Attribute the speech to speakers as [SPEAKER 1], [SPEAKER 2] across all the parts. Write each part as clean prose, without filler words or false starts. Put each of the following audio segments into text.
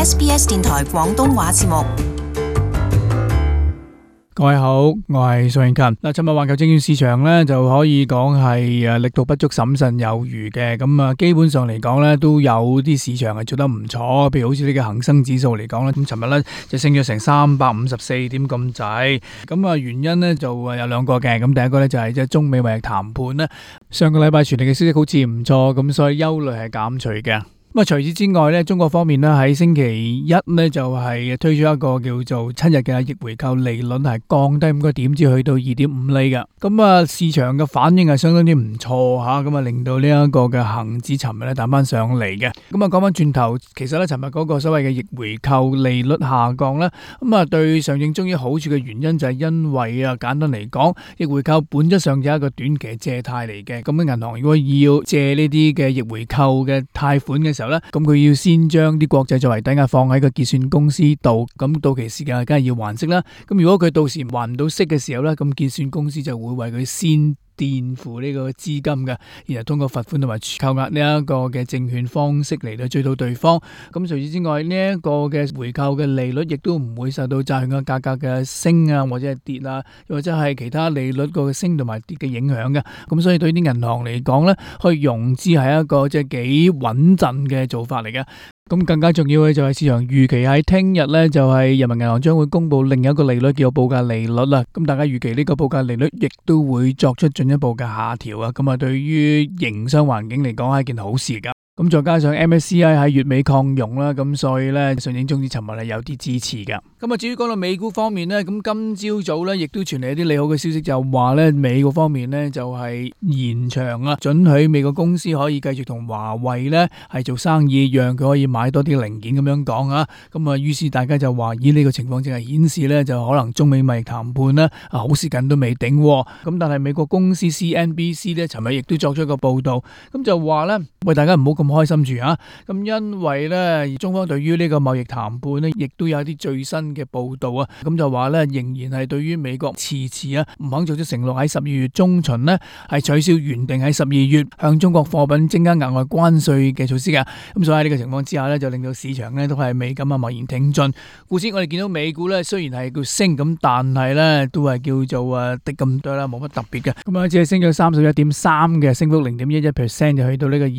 [SPEAKER 1] SBS 電台廣東話節目。
[SPEAKER 2] 各位好，我係蘇永勤。嗱，尋日環球證券市場咧就可以講係力度不足，審慎有餘嘅。咁基本上嚟講咧都有啲市場係做得唔錯，譬如好似呢個恒生指數嚟講咧，咁尋日咧就升咗成354點咁滯。咁原因咧就有兩個嘅。咁第一個咧就係即係中美貿易談判咧，上個禮拜傳嚟嘅消息好似唔錯，咁所以憂慮係減除嘅。咁除此之外咧，中國方面咧喺星期一咧就係推出一個叫做7日嘅逆回購利率係降低5個點至去到2.5厘嘅。咁市場嘅反應係相當之唔錯吓，咁令到呢一個嘅恒指尋日咧彈翻上嚟嘅。咁講翻轉頭，其實咧尋日嗰個所謂嘅逆回購利率下降咧，對上證綜指好處嘅原因就係因為簡單嚟講，逆回購本質上就係一個短期借貸嚟嘅。咁銀行如果要借呢啲嘅逆回購嘅貸款嘅時候咧，咁佢要先將啲國債作為抵押放喺個結算公司度，咁到期時間梗係要還息啦。咁如果佢到時還唔到息嘅時候咧，咁結算公司就會為佢先墊付呢個資金嘅，然後通過罰款同埋扣押呢一個嘅證券方式嚟到追到對方。咁除此之外，呢一個嘅回購嘅利率亦都唔會受到債券嘅價格嘅升啊，或者係跌啊，又或者係其他利率個升同埋跌嘅影響嘅。咁所以對啲銀行嚟講咧，去融資係一個即係幾穩陣嘅做法嚟嘅。咁更加重要嘅就係市場預期喺聽日咧，就係人民銀行將會公布另一個利率叫報價利率啦。咁大家預期呢個報價利率亦都會作出進一步嘅下調啊。咁對於營商環境嚟講係一件好事噶。咁再加上 MSCI 喺月尾擴容啦，咁所以咧上證綜指尋日係有啲支持噶。咁至於講到美股方面咧，咁今朝早咧亦都傳嚟一啲利好嘅消息，就話咧美國方面咧就係延長准許美國公司可以繼續同華為咧係做生意，讓佢可以買多啲零件咁樣講啊。咁於是大家就話以呢個情況淨係顯示咧就可能中美貿易談判咧好時間都未定。咁但係美國公司 CNBC 咧尋日亦都作出一個報道，咁就話咧喂，大家唔好咁開心住啊！咁因為咧中方對於呢個貿易談判咧亦都有啲最新嘅報道啊，咁就話咧仍然係對於美國遲唔肯做出承諾喺12月中旬呢係取消原定喺12月向中國貨品增加額外關稅嘅措施嘅。咁所以喺呢個情況之下咧，就令到市場咧都係美金貿然挺進。故此我哋見到美股咧雖然係叫升，咁但係咧都係叫做跌咁多啦，冇乜特別嘅。咁只係升咗31.3嘅升幅0.11%，就去到呢個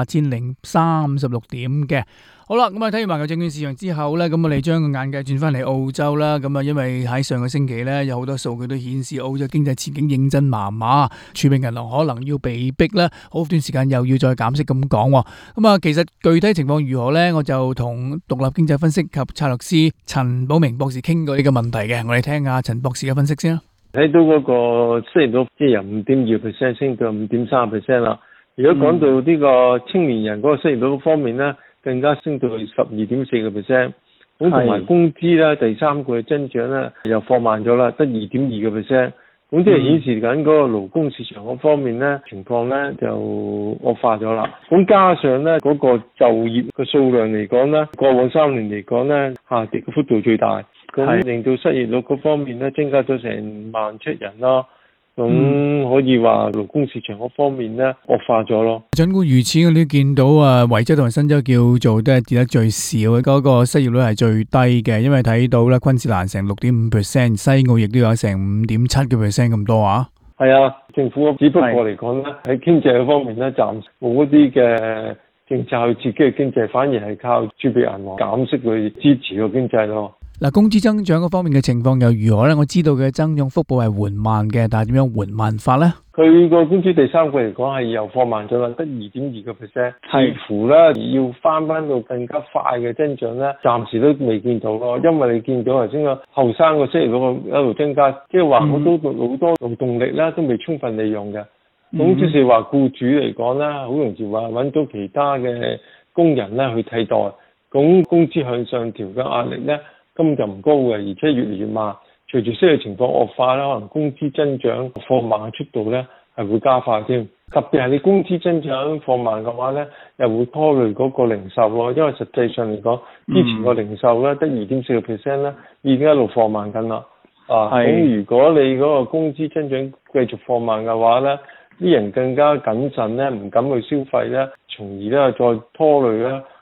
[SPEAKER 2] 28,036點嘅。好啦，咁睇完環球證券市場之後咧，咁我哋將個眼界轉翻嚟澳洲啦。咁因為喺上個星期咧，有好多數據都顯示澳洲經濟前景認真麻麻，儲備銀行可能要被逼咧，好短時間又要再減息咁講。咁其實具體情況如何咧，我就同獨立經濟分析及策略師陳寶明博士傾過呢個問題嘅。我哋聽下陳博士嘅分析先啦。
[SPEAKER 3] 睇到嗰個失業率即係由5.2% 升到5.3% 啦。如果講到呢個青年人嗰個失業率方面咧，更加升到去12.4%，咁同埋工資咧第三季嘅增長咧又放慢咗啦，得2.2%，咁即係顯示緊嗰個勞工市場嗰方面咧情況咧就惡化咗啦。咁加上咧嗰個就業嘅數量嚟講咧，過往3年嚟講咧下跌嘅幅度最大，咁令到失業率嗰方面咧增加咗成17000人啦。咁可以話勞工市場嗰方面咧惡化咗咯。
[SPEAKER 2] 儘管如此，我哋都見到維州同埋新州叫做都係跌得最少嘅，嗰個失業率係最低嘅，因為睇到咧昆士蘭成6.5%，西澳亦都有成5.7% 咁多啊。係
[SPEAKER 3] 啊，政府只不過嚟講咧喺經濟嗰方面咧暫時冇一啲嘅政策去刺激經濟，反而係靠儲備銀行減息去支持個經濟咯。
[SPEAKER 2] 嗱，工資增長嗰方面嘅情況又如何咧？我知道嘅增長幅度係緩慢嘅，但係點樣緩慢法咧？
[SPEAKER 3] 佢個工資第三季嚟講係又放慢咗啦，得2.2%，似乎咧要翻到更加快嘅增長咧，暫時都未見到咯。因為你見到頭先個後生個失業率一路增加，即係話好多勞動力咧都未充分利用嘅。咁即係話僱主嚟講咧，好容易話揾到其他嘅工人咧去替代，咁工資向上調嘅壓力咧根本就唔高嘅，而且越嚟越慢。隨住失業情況惡化啦，可能工資增長放慢嘅速度咧係會加快添。特別係你工資增長放慢嘅話咧，又會拖累嗰個零售咯。因為實際上嚟講，之前個零售咧得2.4% 咧，已經一路放慢緊啦。咁如果你嗰個工資增長繼續放慢嘅話咧，啲人更加謹慎咧，唔敢去消費咧，從而咧再拖累咧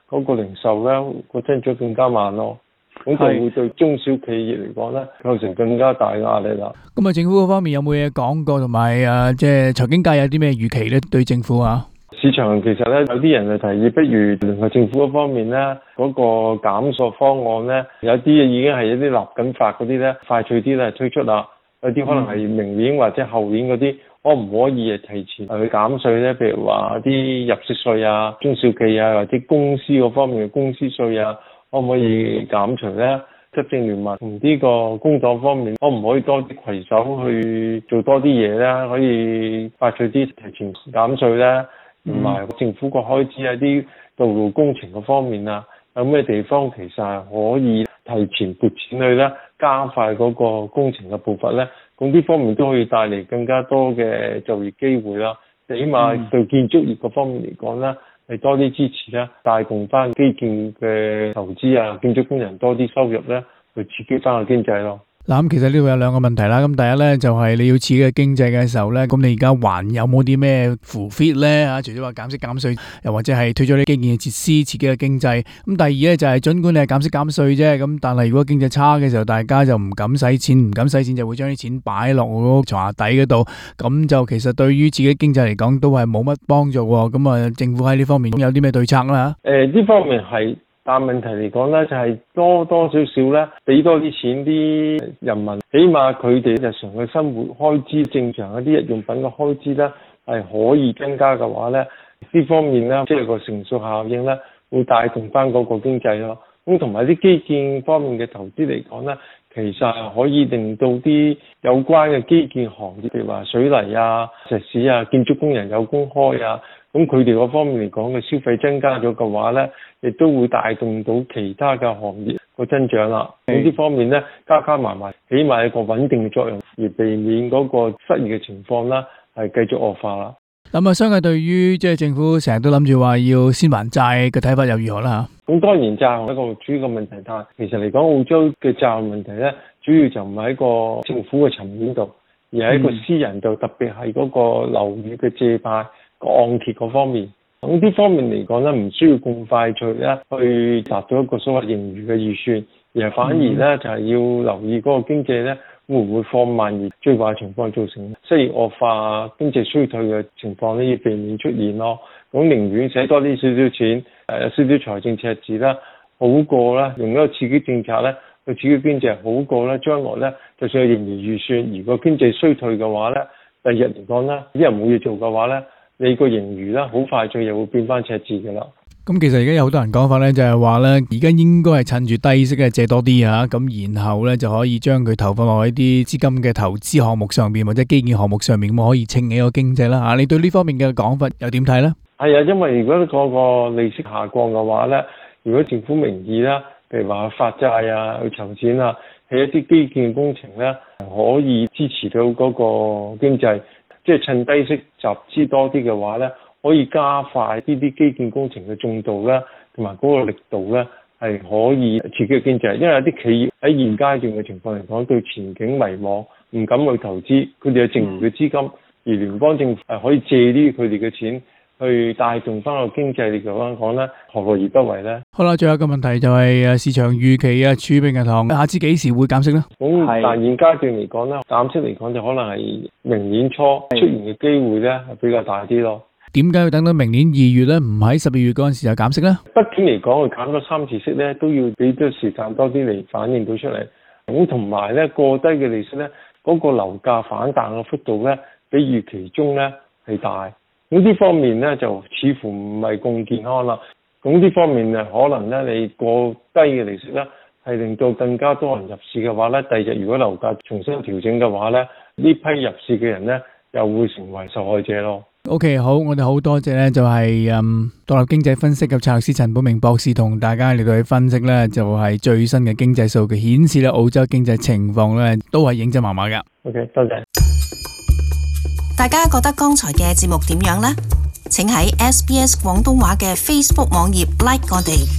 [SPEAKER 3] 嗰個零售咧個增長更加慢咯。咁就會對中小企業嚟講咧構成更加大嘅壓力啦。
[SPEAKER 2] 咁啊，政府嗰方面有冇嘢講過，同埋即係財經界有啲咩預期咧？對政府啊？
[SPEAKER 3] 市場其實咧有啲人就提議，不如聯合政府嗰方面咧嗰個減塑方案咧，有啲已經係一啲立緊法嗰啲咧，快脆啲咧推出啦。有啲可能係明年或者後年嗰啲，可唔可以提前去減稅咧？譬如話啲入息稅啊、中小企啊，或者公司嗰方面嘅公司稅啊，可唔可以減除咧？執政聯盟同呢個工黨方面，可唔可以多啲攜手去做多啲嘢咧？可以快脆啲提前減稅咧？同埋政府個開支喺啲道路工程嗰方面啊，有咩地方其實係可以提前撥錢去咧，加快嗰個工程嘅步伐咧？咁呢方面都可以帶嚟更加多嘅就業機會啦。起碼對建築業嗰方面嚟講咧，係多啲支持啦，帶動翻基建嘅投資啊，建築工人多啲收入咧，去刺激翻個經濟咯。
[SPEAKER 2] 嗱，咁其實呢度有兩個問題啦。咁第一咧就係你要刺激經濟嘅時候咧，咁你而家還有冇啲咩扶 fit 咧？除咗話減息減稅，又或者係推咗啲基建嘅設施刺激嘅經濟。咁第二咧就係儘管你係減息減稅啫，咁但係如果經濟差嘅時候，大家就唔敢使錢，唔敢使錢就會將啲錢擺落嗰個床下底嗰度，咁就其實對於自己經濟嚟講都係冇乜幫助喎。咁啊，政府喺呢方面有啲咩對策啦？
[SPEAKER 3] 呢方面係。但問題嚟講咧，就係多多少少咧，俾多啲錢啲人民，起碼佢哋日常嘅生活開支、正常一啲日用品嘅開支咧，係可以增加嘅話咧，呢方面咧，即係個乘數效應咧，會帶動翻嗰個經濟咯。咁同埋啲基建方面嘅投資嚟講咧，其實係可以令到啲有關嘅基建行業，譬如話水泥啊、石屎啊、建築工人有工開啊。咁佢哋嗰方面嚟講嘅消費增加咗嘅話咧，亦都會帶動到其他嘅行業個增長啦。咁呢方面咧，加埋，起碼有個穩定嘅作用，而避免嗰個失業嘅情況啦，係繼續惡化啦。
[SPEAKER 2] 咁啊，相對對於即係政府成日都諗住話要先還債嘅睇法又如何啦？嚇，咁
[SPEAKER 3] 當然債係一個主要嘅問題，但係其實嚟講澳洲嘅債務問題咧，主要就唔係喺個政府嘅層面度，而係喺個私人度，特別係嗰個樓宇嘅借貸。按揭嗰方面，咁呢方面嚟講咧，唔需要咁快脆咧去達到一個所謂盈餘嘅預算，而係反而咧就係要留意嗰個經濟咧會唔會放慢，而最壞情況造成失業惡化、經濟衰退嘅情況咧，要避免出現咯。咁寧願使多啲少少錢，有少少財政赤字啦，好過啦用一個刺激政策咧去刺激經濟，好過咧將來咧就算有盈餘預算，如果經濟衰退嘅話咧，第二日嚟講咧啲人冇嘢做嘅話咧，你個盈餘咧，好快脆又會變翻赤字嘅啦。
[SPEAKER 2] 咁其實而家有好多人講法咧，就係話咧，而家應該係趁住低息嘅借多啲啊，咁然後咧就可以將佢投放落一啲資金嘅投資項目上面，或者基建項目上面，咁可以撐起個經濟啦。你對呢方面嘅講法又點睇咧？係
[SPEAKER 3] 啊，因為如果嗰個利息下降嘅話咧，如果政府名義啦，譬如話發債啊、去籌錢啊，起一啲基建工程咧，可以支持到嗰個經濟。即係趁低息集資多啲嘅話咧，可以加快呢啲基建工程嘅進度咧，同埋嗰個力度咧，係可以刺激經濟。因為有啲企業喺現階段嘅情況嚟講，對前景迷茫，唔敢去投資，佢哋有剩餘嘅資金，而聯邦政府係可以借啲佢哋嘅錢去帶動翻個經濟嚟講咧，何樂而不為咧？好啦，最後一個問題就係市場預期儲備銀行下次幾時會減息咧？咁但現階段嚟講咧，減息嚟講就可能係明年初出現嘅機會咧係比較大啲咯。
[SPEAKER 2] 點解要等到明年2月咧，唔喺12月嗰陣時就減息咧？
[SPEAKER 3] 畢竟嚟講，佢減咗3次息咧，都要俾多時間多啲嚟反映到出嚟。咁同埋咧，過低嘅利息咧，嗰個樓價反彈嘅幅度咧，比預期中咧係大。咁呢方面咧就似乎唔係咁健康啦。咁呢方面可能咧你過低嘅利息咧，係令到更加多人入市嘅話咧，第二日如果樓價重新調整嘅話咧，呢批入市嘅人咧又會成為受害者咯。
[SPEAKER 2] OK， 好，我哋好多謝咧，就係獨立經濟分析及策略師陳寶明博士同大家嚟到去分析咧，就係最新嘅經濟數據顯示咧，澳洲經濟情況咧都係認真麻麻噶。
[SPEAKER 3] OK， 多謝。
[SPEAKER 1] 大家覺得剛才嘅節目點樣呢？請喺SBS 廣東話嘅 Facebook 網頁 like 我哋。